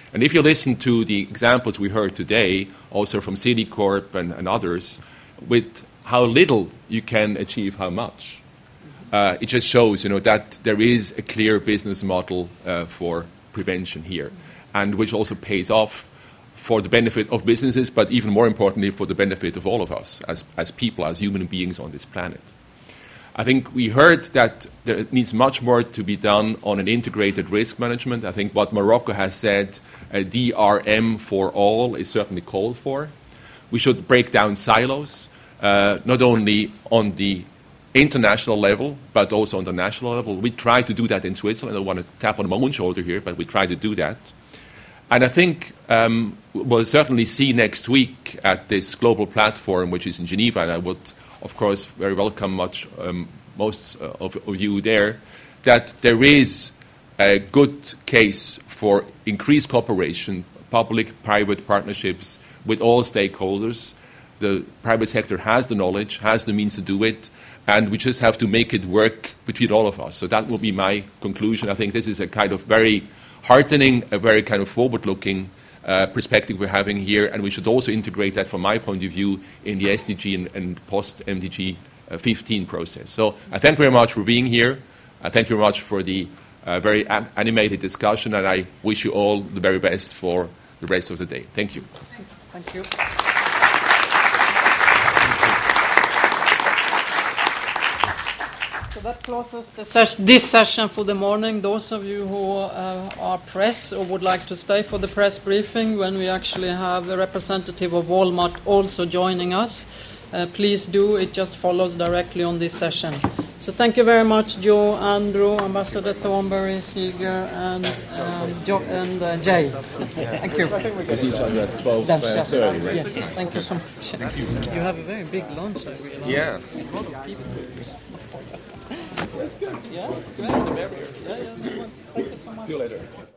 And if you listen to the examples we heard today, also from Citicorp and others, with how little you can achieve how much, it just shows, that there is a clear business model for prevention here, and which also pays off for the benefit of businesses, but even more importantly, for the benefit of all of us as people, as human beings on this planet. I think we heard that there needs much more to be done on an integrated risk management. I think what Morocco has said, DRM for all, is certainly called for. We should break down silos, not only on the international level, but also on the national level. We try to do that in Switzerland. I don't want to tap on my own shoulder here, but we try to do that. And I think we'll certainly see next week at this global platform, which is in Geneva, and I would, of course, very welcome most of you there, that there is a good case for increased cooperation, public-private partnerships with all stakeholders. The private sector has the knowledge, has the means to do it, and we just have to make it work between all of us. So that will be my conclusion. I think this is a kind of very heartening, a very kind of forward-looking perspective we're having here, and we should also integrate that, from my point of view, in the SDG and post-MDG 15 process. So I thank you very much for being here. I thank you very much for the very animated discussion, and I wish you all the very best for the rest of the day. Thank you. Thank you. So that closes this session for the morning. Those of you who are press or would like to stay for the press briefing when we actually have a representative of Walmart also joining us, please do. It just follows directly on this session. So thank you very much, Joe, Andrew, Ambassador Thornberry, Seeger, and Jay. Thank you. I think we can see each other at 12:30, right? Yes, thank you so much. Thank you. You have a very big lunch, I realize. Yeah. A lot of people. That's good. Yeah, it's great. The barrier. Yeah. Thank you so much. See you later.